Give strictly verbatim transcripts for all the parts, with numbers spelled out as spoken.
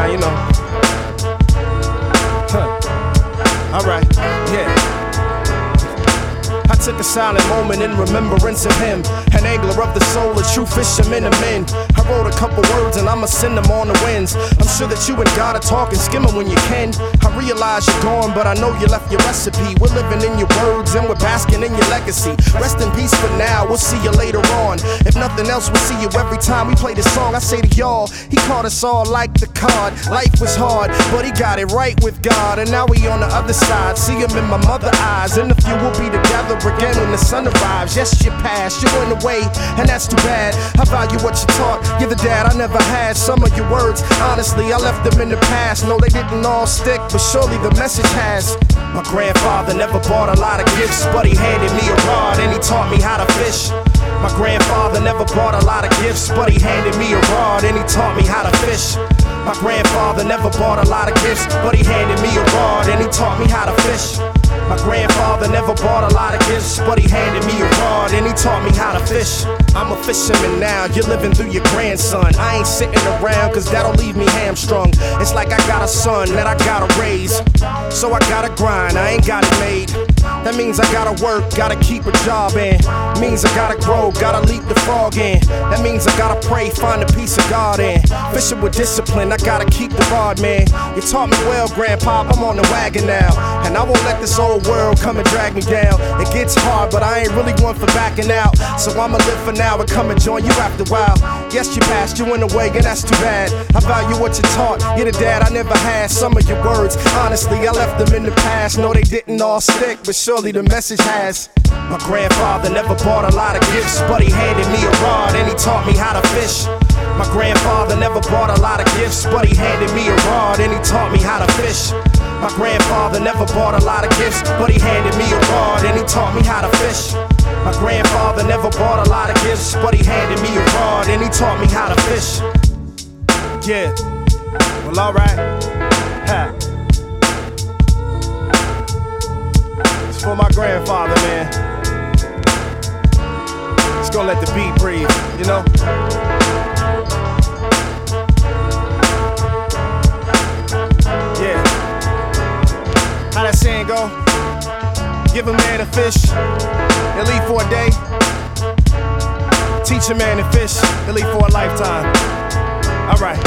now, you know. Huh. Alright, yeah. I took a silent moment in remembrance of him, an angler of the soul, a true fisherman of men. I wrote a couple words and I'ma send them on the winds. I'm sure that you and God are talking, skimming when you can. I realize you're gone, but I know you left your recipe. We're living in your words and we're basking in your legacy. Rest in peace for now, we'll see you later on. If nothing else, we'll see you every time we play this song. I say to y'all, he caught us all like the card. Life was hard, but he got it right with God. And now we on the other side, see him in my mother's eyes. In the few we'll be together again when the sun arrives. Yes, you passed, you went away, and that's too bad. I value what you taught, you're the dad I never had. Some of your words, honestly, I left them in the past. No, they didn't all stick, but surely the message has. My grandfather never bought a lot of gifts, but he handed me a rod and he taught me how to fish. My grandfather never bought a lot of gifts, but he handed me a rod and he taught me how to fish. My grandfather never bought a lot of gifts, but he handed me a rod and he taught me how to fish. My grandfather never bought a lot of gifts, but he handed me a rod and he taught me how to fish. I'm a fisherman now, you're living through your grandson. I ain't sitting around cause that'll leave me hamstrung. It's like I got a son that I gotta raise, so I gotta grind, I ain't got it made. That means I gotta work, gotta keep a job in. Means I gotta grow, gotta leap the frog in. That means I gotta pray, find a piece of God in. Fishing with discipline, I gotta keep the rod, man. You taught me well, Grandpa, I'm on the wagon now. And I won't let this old world come and drag me down. It gets hard, but I ain't really one for backing out. So I'ma live for now and come and join you after a while. Yes, you passed, you went away, and that's too bad. I value what you taught, you're the dad I never had. Some of your words, honestly, I left them in the past. No, they didn't all stick, but surely the message has. My grandfather never bought a lot of gifts, but he handed me a rod and he taught me how to fish. My grandfather never bought a lot of gifts, but he handed me a rod and he taught me how to fish. My grandfather never bought a lot of gifts, but he handed me a rod and he taught me how to fish. My grandfather never bought a lot of gifts, but he handed me a rod and he taught me how to fish. Yeah, well alright. Ha. It's for my grandfather, man. Just gonna let the beat breathe, you know? Yeah. How that saying go? Give a man a fish, he'll eat for a day. Teach a man to fish, he'll eat for a lifetime. Alright.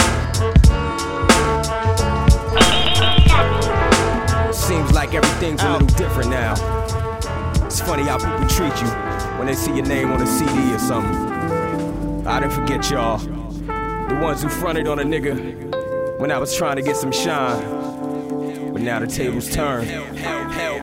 Seems like everything's a little different now. It's funny how people treat you when they see your name on a C D or something. I didn't forget y'all, the ones who fronted on a nigga when I was trying to get some shine. But now the tables turn.